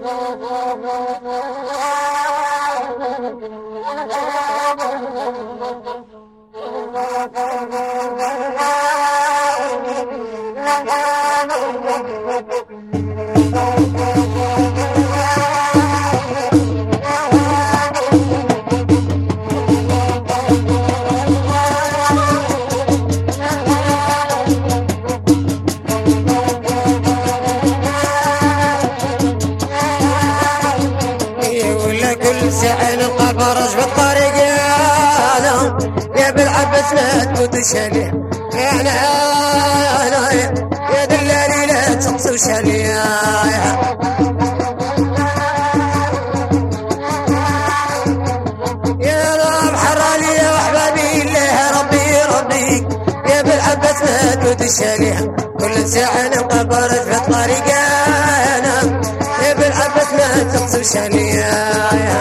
ساعة نلقى فرج بالطريق يا بالعبس لا تفوتش عليه انا يا دلالي لا تقصوش عليا يا رب حرالي يا احبابي الله ربي يا بالعبس لا تفوتش عليه كل ساعة نلقى فرج بالطريق انا يا بالعبس لا تقصوش عليا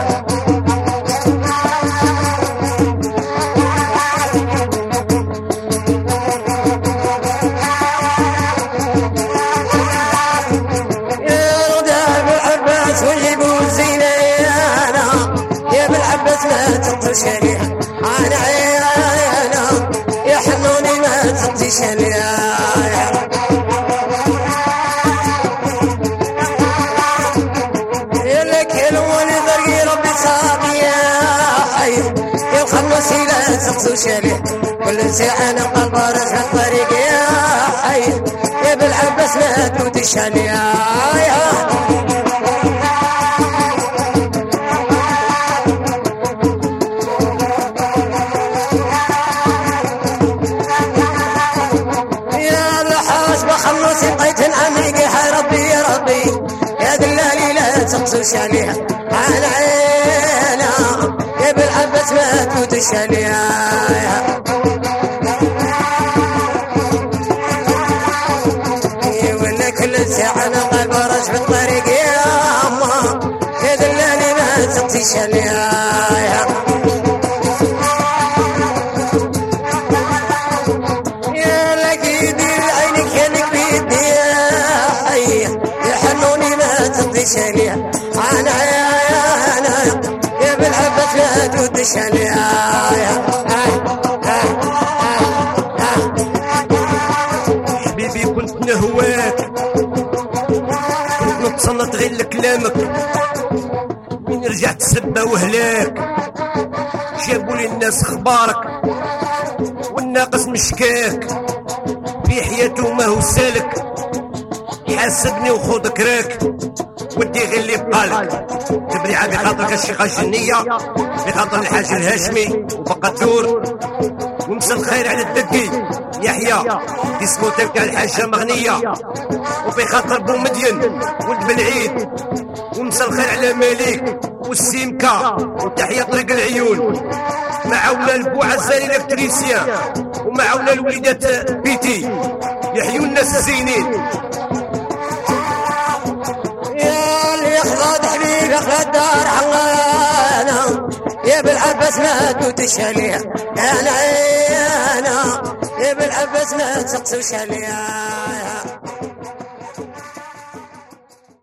شريحة أنا عيانا يا حنوني ما تغطي شريحة يلك يلوني ضرقي ربي صابي يا حي يا الخمسي لا تغطي شريحة كل ساعة نلقى البرج في الطريق يا حي يا بالعباس ما تغطي شريحة تقصوش عليها على عينا يا بالعباس ما تفوتش عليها ولا كل ساعة نلقى البرج في الطريق يا أما يا دلالي ما تقصيش عليها يا لك يدير عينك يدك بيدي يا حنوني ما تقصيش عليها أنا يا بالعباس لا تودش عليها حبيبي كنت نهواك كنت نتصنت غير لكلامك من رجعت سبة وهلاك جابوا لي الناس اخبارك والناقص مشكاك في حياته ما هو سالك حاسبني وخوضك راك ودي غير اللي بقالك تبريعة بخاطرك الشيخة الجنية بخاطر الحاج الهاشمي وبقاتور ومسا الخير على الدقي يحيى ديسكوتيك تاع الحاجة مغنية وبخاطر بومدين ولد بالعيد ومسا الخير على مالك والسيمكا وتحية طريق العيون مع ولا البوعزاني الالكتريسيان ومع ولا الوليدات بيتي يحيوا الناس الزينين يخلد حبيبي يخلد دار حقانا يا بالعباس ما تفوتش عليها انا يا بالعباس ما تقصوش عليها